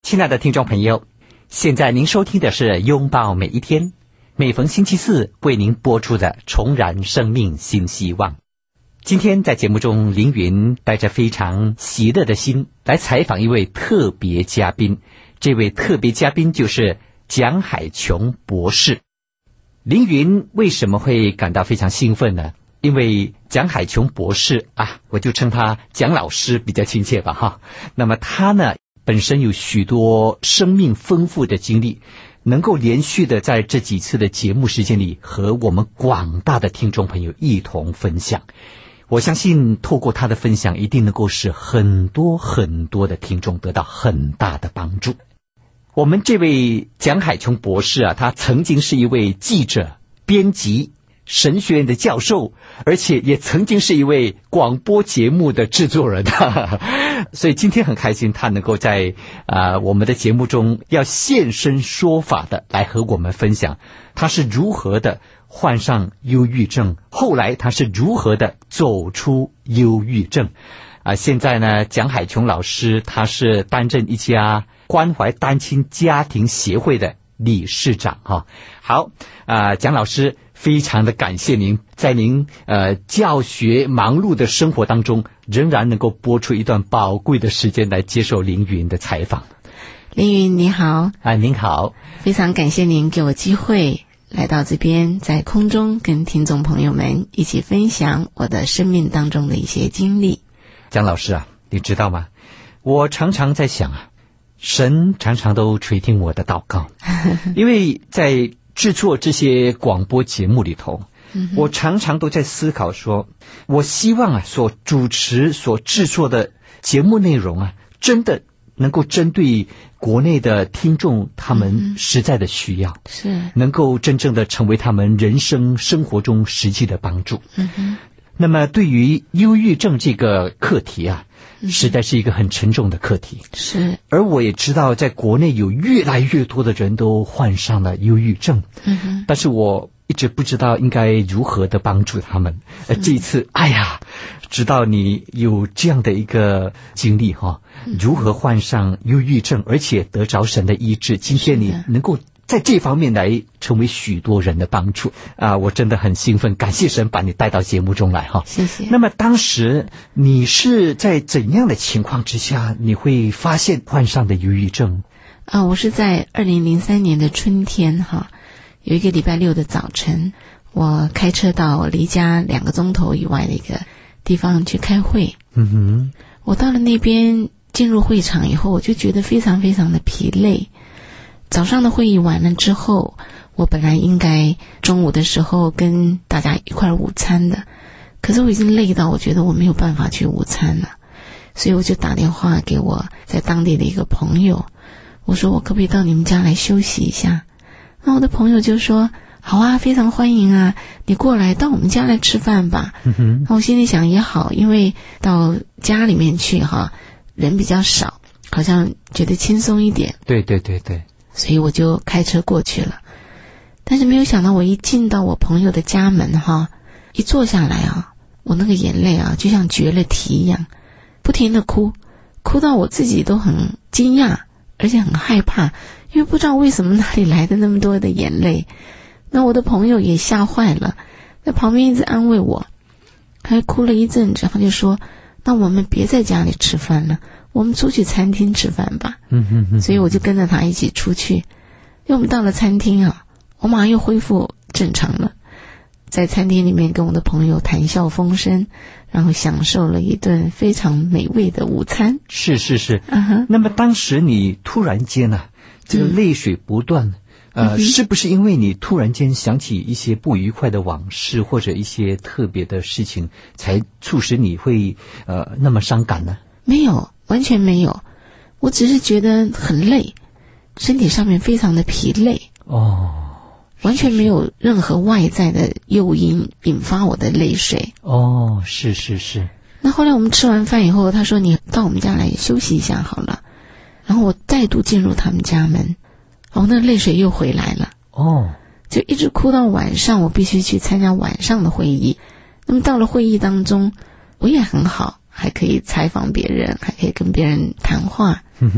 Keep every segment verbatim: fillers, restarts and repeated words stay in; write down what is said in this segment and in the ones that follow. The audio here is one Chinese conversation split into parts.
亲爱的听众朋友，现在您收听的是拥抱每一天，每逢星期四为您播出的重燃生命新希望。今天在节目中，凌云带着非常喜乐的心来采访一位特别嘉宾，这位特别嘉宾就是蒋海琼博士。凌云为什么会感到非常兴奋呢？因为蒋海琼博士啊，我就称他蒋老师比较亲切吧哈。那么他呢，本身有许多生命丰富的经历，能够连续的在这几次的节目时间里和我们广大的听众朋友一同分享。我相信透过他的分享，一定能够使很多很多的听众得到很大的帮助。我们这位蒋海琼博士啊，他曾经是一位记者、编辑、神学院的教授，而且也曾经是一位广播节目的制作人所以今天很开心他能够在啊、呃、我们的节目中要现身说法的来和我们分享他是如何的患上忧郁症，后来他是如何的走出忧郁症啊、呃、现在呢，蒋海琼老师他是担任一家关怀单亲家庭协会的理事长哈。好啊、呃，蒋老师，非常的感谢您在您呃教学忙碌的生活当中，仍然能够拨出一段宝贵的时间来接受凌云的采访。 凌云你好。 啊，您好。 非常感谢您给我机会来到这边，在空中跟听众朋友们一起分享我的生命当中的一些经历。 蒋老师啊，你知道吗？我常常在想啊，神常常都垂听我的祷告因为在制作这些广播节目里头、嗯、我常常都在思考说，我希望啊所主持所制作的节目内容啊，真的能够针对国内的听众他们实在的需要、嗯、 是能够真正的成为他们人生生活中实际的帮助、 嗯哼。 那么对于忧郁症这个课题啊，实在是一个很沉重的课题。 是， 而我也知道在国内有越来越多的人都患上了忧郁症、 嗯哼。 但是我一直不知道应该如何的帮助他们。呃，这一次哎呀，知道你有这样的一个经历哈、嗯，如何患上忧郁症而且得着神的医治，今天你能够在这方面来成为许多人的帮助啊！我真的很兴奋，感谢神把你带到节目中来哈。 谢谢。 那么当时你是在怎样的情况之下，你会发现患上的忧郁症？ 啊，我是在二零零三年的春天哈，有一个礼拜六的早晨，我开车到离家两个钟头以外的一个地方去开会。 嗯哼， 我到了那边进入会场以后，我就觉得非常非常的疲累。早上的会议完了之后，我本来应该中午的时候跟大家一块午餐的，可是我已经累到我觉得我没有办法去午餐了，所以我就打电话给我在当地的一个朋友，我说我可不可以到你们家来休息一下？那我的朋友就说好啊，非常欢迎啊，你过来到我们家来吃饭吧。 嗯哼， 那我心里想也好，因为到家里面去哈，人比较少，好像觉得轻松一点。 对对对对， 所以我就开车过去了。但是没有想到，我一进到我朋友的家门哈，一坐下来啊，我那个眼泪啊就像决了堤一样，不停的哭，哭到我自己都很惊讶，而且很害怕，因为不知道为什么哪里来的那么多的眼泪。那我的朋友也吓坏了，在旁边一直安慰我，还哭了一阵子，他就说那我们别在家里吃饭了，我们出去餐厅吃饭吧。 嗯哼哼， 所以我就跟着他一起出去。因为我们到了餐厅啊，我马上又恢复正常了，在餐厅里面跟我的朋友谈笑风生，然后享受了一顿非常美味的午餐。 是是是、 uh-huh. 那么当时你突然间啊，这个泪水不断、嗯、呃、嗯，是不是因为你突然间想起一些不愉快的往事或者一些特别的事情，才促使你会呃那么伤感呢？ 没有，完全没有，我只是觉得很累，身体上面非常的疲累。 哦， 完全没有任何外在的诱因引发我的泪水。 哦，是是是。 那后来我们吃完饭以后，他说你到我们家来休息一下好了，然后我再度进入他们家门，然后那泪水又回来了。 哦， 就一直哭到晚上，我必须去参加晚上的会议。那么到了会议当中，我也很好，还可以采访别人，还可以跟别人谈话。 嗯哼。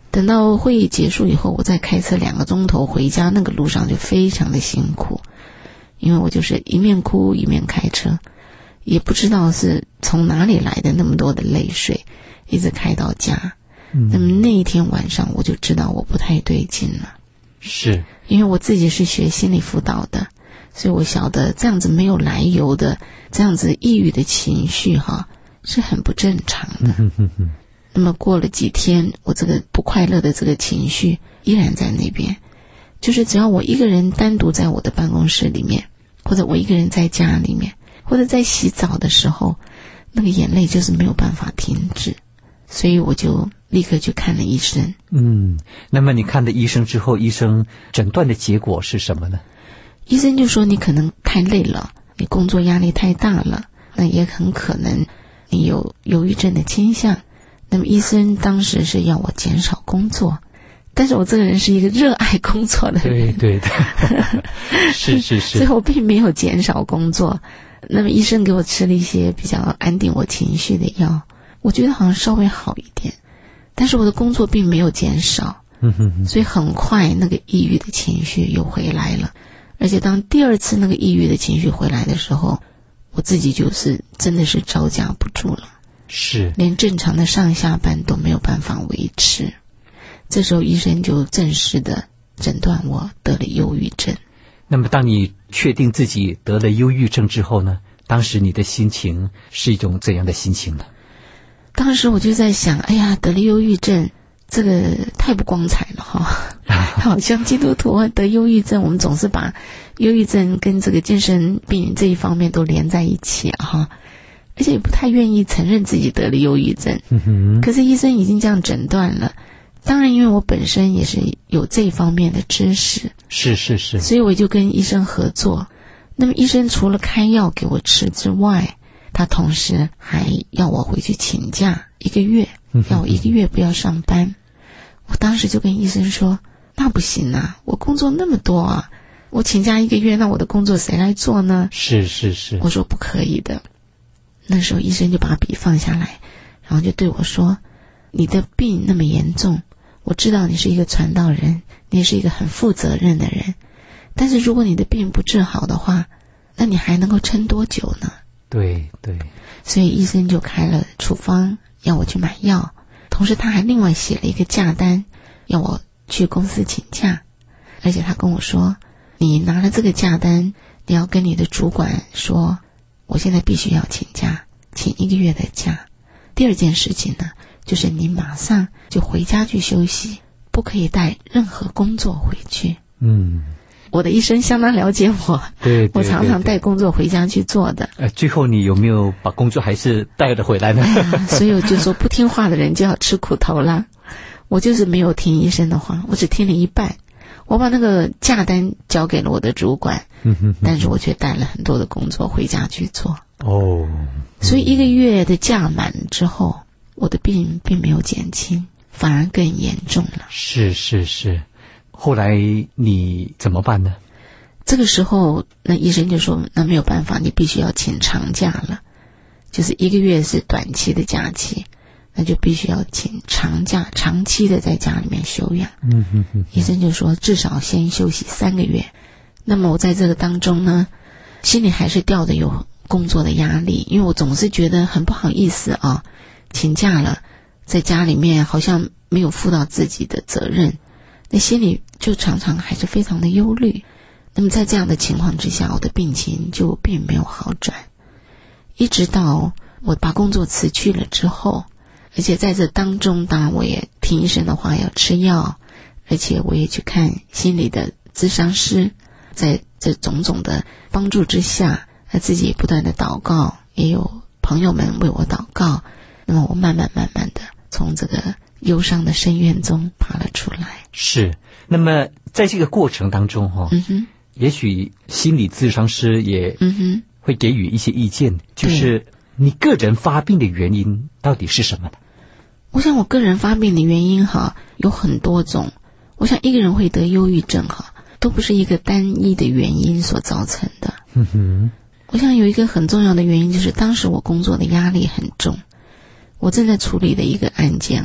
等到会议结束以后，我再开车两个钟头回家，那个路上就非常的辛苦，因为我就是一面哭一面开车，也不知道是从哪里来的那么多的泪水，一直开到家。嗯、那么那一天晚上我就知道我不太对劲了。 是，因为我自己是学心理辅导的，所以我晓得这样子没有来由的这样子抑郁的情绪哈是很不正常的。嗯哼哼。那么过了几天，我这个不快乐的这个情绪依然在那边，就是只要我一个人单独在我的办公室里面，或者我一个人在家里面，或者在洗澡的时候，那个眼泪就是没有办法停止，所以我就立刻去看了医生。 嗯，那么你看了医生之后，医生诊断的结果是什么呢？ 医生就说你可能太累了，你工作压力太大了，那也很可能你有忧郁症的倾向。那么医生当时是要我减少工作，但是我这个人是一个热爱工作的人。 对对对，是是是。 最后并没有减少工作。那么医生给我吃了一些比较安定我情绪的药，我觉得好像稍微好一点，但是我的工作并没有减少。嗯哼哼。所以很快那个抑郁的情绪又回来了，而且当第二次那个抑郁的情绪回来的时候，我自己就是真的是招架不住了。 是， 连正常的上下班都没有办法维持。这时候医生就正式的诊断我得了忧郁症。 那么当你确定自己得了忧郁症之后呢，当时你的心情是一种怎样的心情呢？ 当时我就在想，哎呀，得了忧郁症这个太不光彩了哈。好像基督徒得忧郁症，我们总是把忧郁症跟这个精神病这一方面都连在一起啊哈。而且也不太愿意承认自己得了忧郁症。嗯、可是医生已经这样诊断了，当然因为我本身也是有这方面的知识， 是是是， 所以我就跟医生合作。那么医生除了开药给我吃之外，他同时还要我回去请假一个月，要我一个月不要上班。我当时就跟医生说，那不行啊，我工作那么多啊，我请假一个月，那我的工作谁来做呢？ 是是是， 我说不可以的。那时候医生就把笔放下来，然后就对我说，你的病那么严重，我知道你是一个传道人，你也是一个很负责任的人，但是如果你的病不治好的话，那你还能够撑多久呢？ 对对， 所以医生就开了处方要我去买药，同时他还另外写了一个假单要我去公司请假，而且他跟我说，你拿了这个假单，你要跟你的主管说，我现在必须要请假，请一个月的假。第二件事情呢，就是你马上就回家去休息，不可以带任何工作回去。嗯，我的医生相当了解我， 对，对对对， 我常常带工作回家去做的。 呃，最后你有没有把工作还是带了回来呢？ 哎、所以我就说，不听话的人就要吃苦头啦。我就是没有听医生的话，我只听了一半。我把那个假单交给了我的主管，嗯哼哼，但是我却带了很多的工作回家去做。哦，所以一个月的假满之后，我的病并没有减轻，反而更严重了。 是是是，后来你怎么办呢？ 这个时候，那医生就说，那没有办法，你必须要请长假了，就是一个月是短期的假期。那就必须要请长假，长期的在家里面休养。嗯哼哼，医生就说至少先休息三个月。那么我在这个当中呢，心里还是吊着有工作的压力，因为我总是觉得很不好意思啊，请假了，在家里面好像没有负到自己的责任，那心里就常常还是非常的忧虑。那么在这样的情况之下，我的病情就并没有好转，一直到我把工作辞去了之后。而且在这当中，当然我也听医生的话要吃药，而且我也去看心理的咨商师，在这种种的帮助之下，他自己也不断的祷告，也有朋友们为我祷告，那么我慢慢慢慢的从这个忧伤的深渊中爬了出来。 是，那么在这个过程当中哈、哦嗯哼，也许心理咨商师也嗯哼会给予一些意见，就是你个人发病的原因到底是什么呢？ 我想我个人发病的原因哈有很多种。我想一个人会得忧郁症哈，都不是一个单一的原因所造成的。嗯哼，我想有一个很重要的原因，就是当时我工作的压力很重，我正在处理的一个案件哈，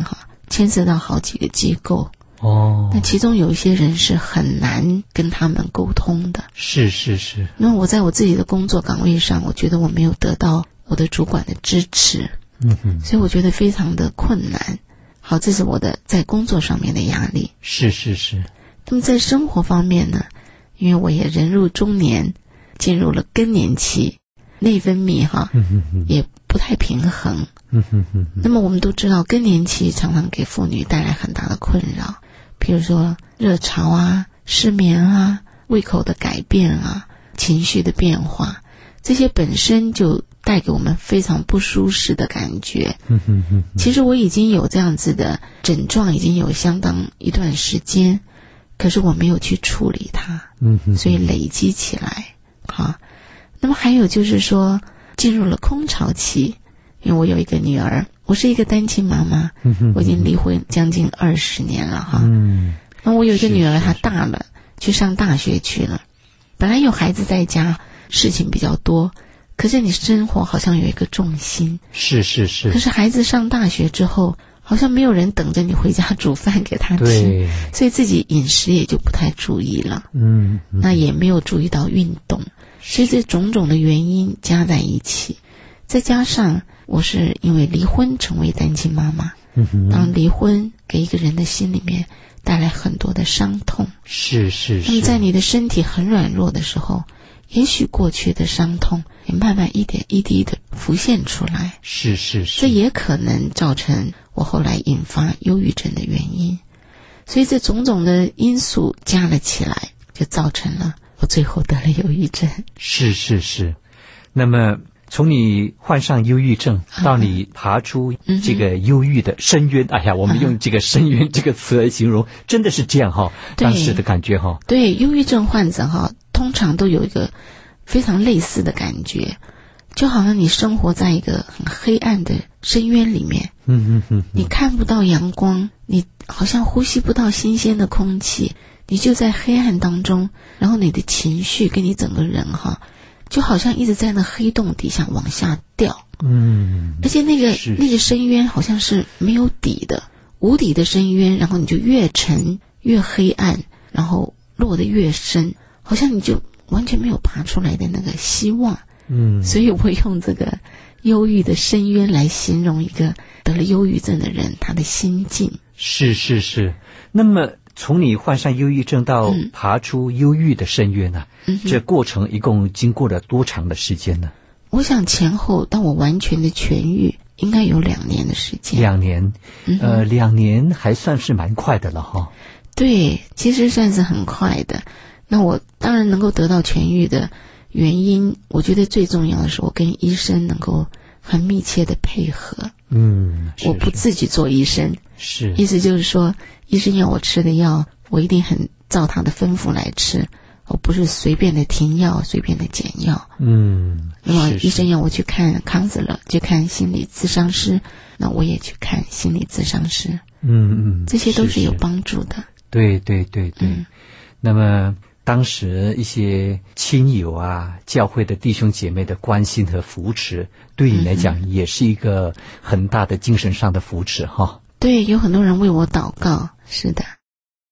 牵涉到好几个机构。 哦， 那其中有一些人是很难跟他们沟通的。 是是是。 那我在我自己的工作岗位上，我觉得我没有得到我的主管的支持， 嗯哼， 所以我觉得非常的困难。好，这是我的在工作上面的压力。 是是是。 那么在生活方面呢，因为我也人入中年，进入了更年期，内分泌哈、 嗯哼哼， 也不太平衡。 嗯哼哼哼。 那么我们都知道，更年期常常给妇女带来很大的困扰，比如说热潮啊、失眠啊、胃口的改变啊、情绪的变化，这些本身就带给我们非常不舒适的感觉。 嗯哼哼哼。 其实我已经有这样子的症状，已经有相当一段时间，可是我没有去处理它， 嗯哼， 所以累积起来。好，那么还有就是说，进入了空巢期。因为我有一个女儿，我是一个单亲妈妈， 嗯哼， 我已经离婚将近二十年了哈。 嗯， 那我有一个女儿， 是是她大了，去上大学去了。本来有孩子在家，事情比较多，可是你生活好像有一个重心。 是是是。 可是孩子上大学之后，好像没有人等着你回家煮饭给他吃， 对， 所以自己饮食也就不太注意了。 嗯，嗯， 那也没有注意到运动，所以这种种的原因加在一起，再加上我是因为离婚成为单亲妈妈， 嗯哼， 当离婚给一个人的心里面带来很多的伤痛。 是是是。 那么在你的身体很软弱的时候，也许过去的伤痛也慢慢一点一滴的浮现出来。 是是是。 这也可能造成我后来引发忧郁症的原因。所以这种种的因素加了起来，就造成了我最后得了忧郁症。 是是是。那么从你患上忧郁症到你爬出这个忧郁的深渊，哎呀，我们用这个深渊这个词来形容，真的是这样哈，当时的感觉哈。 对，忧郁症患者哈，通常都有一个非常类似的感觉，就好像你生活在一个很黑暗的深渊里面， 嗯嗯嗯， 你看不到阳光，你好像呼吸不到新鲜的空气，你就在黑暗当中，然后你的情绪跟你整个人哈，就好像一直在那黑洞底下往下掉。 嗯， 而且那个那个深渊好像是没有底的，无底的深渊，然后你就越沉越黑暗，然后落得越深，好像你就完全没有爬出来的那个希望。 嗯， 所以我用这个忧郁的深渊来形容一个得了忧郁症的人他的心境。 是是是。那么从你患上忧郁症到爬出忧郁的深渊呢、嗯、这过程一共经过了多长的时间呢？ 我想前后当我完全的痊愈应该有两年的时间。 两年、嗯、呃，两年还算是蛮快的了哈。 对，其实算是很快的。那我当然能够得到痊愈的原因，我觉得最重要的是我跟医生能够很密切的配合。 嗯，是是， 我不自己做医生， 是意思就是说医生要我吃的药我一定很照他的吩咐来吃，我不是随便的停药随便的减药。 嗯， 那么医生要我去看 counselor 去看心理咨商师，那我也去看心理咨商师。 嗯嗯， 这些都是有帮助的。 对对对对、嗯、那么当时一些亲友啊，教会的弟兄姐妹的关心和扶持，对你来讲也是一个很大的精神上的扶持哈。 对，有很多人为我祷告，是的。